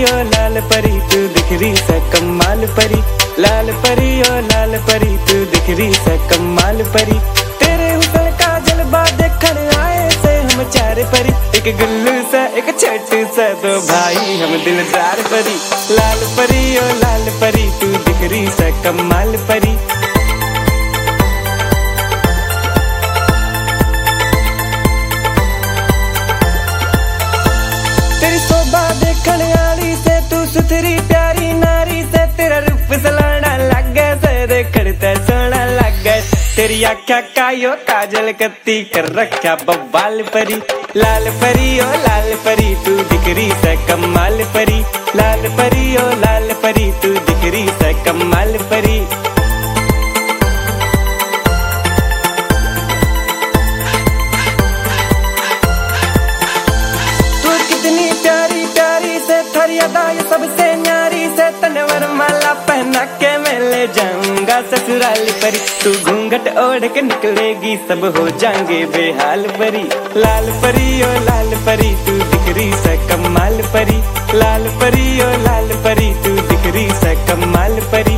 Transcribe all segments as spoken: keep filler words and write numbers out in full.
ओ लाल परी तू दिख रही सा कमाल परी, लाल परी ओ लाल परी तू दिख रही सा कमाल परी। तेरे हुस्न का जलवा देखण आए से हम चार परी, एक गुल्लू सा एक छोटू सा दो भाई हम दिलदार परी। लाल परी ओ लाल परी तू दिख रही सा कमाल परी। तेरी शोभा देखण आली से तू सुथरी प्यारी नारी से, तेरा रूप सलाना लग गए से देखण ते सोना लग गए। तेरी आँखा का यो काजल कत्ती कर रखा बवाल परी। लाल परी ओ लाल परी तू दिख रही सा कमाल परी, लाल परी ओ लाल परी तू दिख रही सा कमाल परी। तू कितनी प्यारी प्यारी से थारी अदा ये सबसे न्यारी से, तनवर माला पहना के मैं ले जाऊंगा ससुराल परी। तू घूंघट ओढ़ के निकलेगी सब हो जाएंगे बेहाल परी। लाल परी ओ लाल परी तू दिख रही सा कमाल परी, लाल परी ओ लाल परी तू दिख रही सा कमाल परी।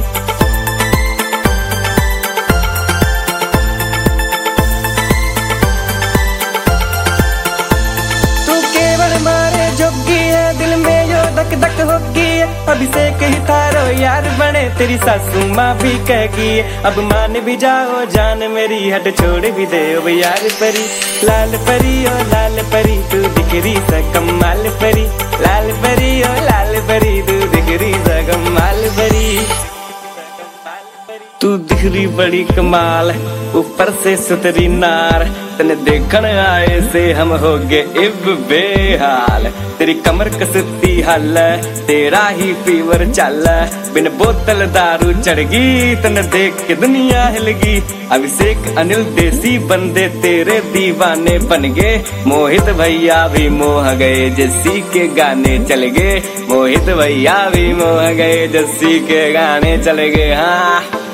तू केवल मारे जोगी है दिल में यो धक धक होगी है, अभिषेक ही थारो यार बने तेरी सासू माँ भी कहेगी। अब मान भी जाओ जान मेरी हट छोड़ भी दे अब यार परी। लाल परी ओ लाल परी तू दिख रही सा कमाल परी, लाल परी ओ लाल परी तू दिख रही सा कमाल परी। तू दिख रही बड़ी कमाल ऊपर से सुतरी नार, तने देखण आए से हम हो गए इब बेहाल। तेरी कमर कसती हल तेरा ही फीवर चल, बिन बोतल दारू चढ़गी तने देख के दुनिया हिलगी। अभिषेक अनिल देसी बंदे तेरे दीवाने बन गए, मोहित भैया भी मोह गए जस्सी के गाने चल गए, मोहित भैया भी मोह गए जस्सी के गाने चल गए। हाँ